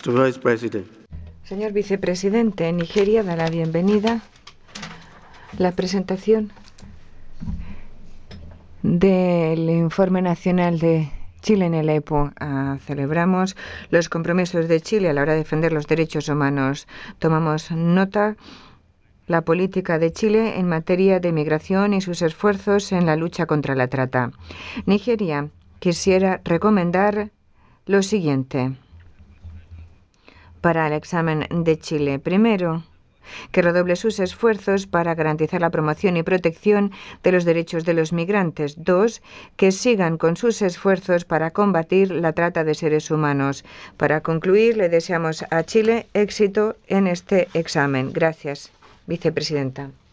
Mr. Vice President. Señor vicepresidente, Nigeria da la bienvenida. La presentación del Informe Nacional de Chile en el EPO. Celebramos los compromisos de Chile a la hora de defender los derechos humanos. Tomamos nota la política de Chile en materia de migración y sus esfuerzos en la lucha contra la trata. Nigeria quisiera recomendar lo siguiente para el examen de Chile. Primero, que redoble sus esfuerzos para garantizar la promoción y protección de los derechos de los migrantes. 2. Que sigan con sus esfuerzos para combatir la trata de seres humanos. Para concluir, le deseamos a Chile éxito en este examen. Gracias, vicepresidenta.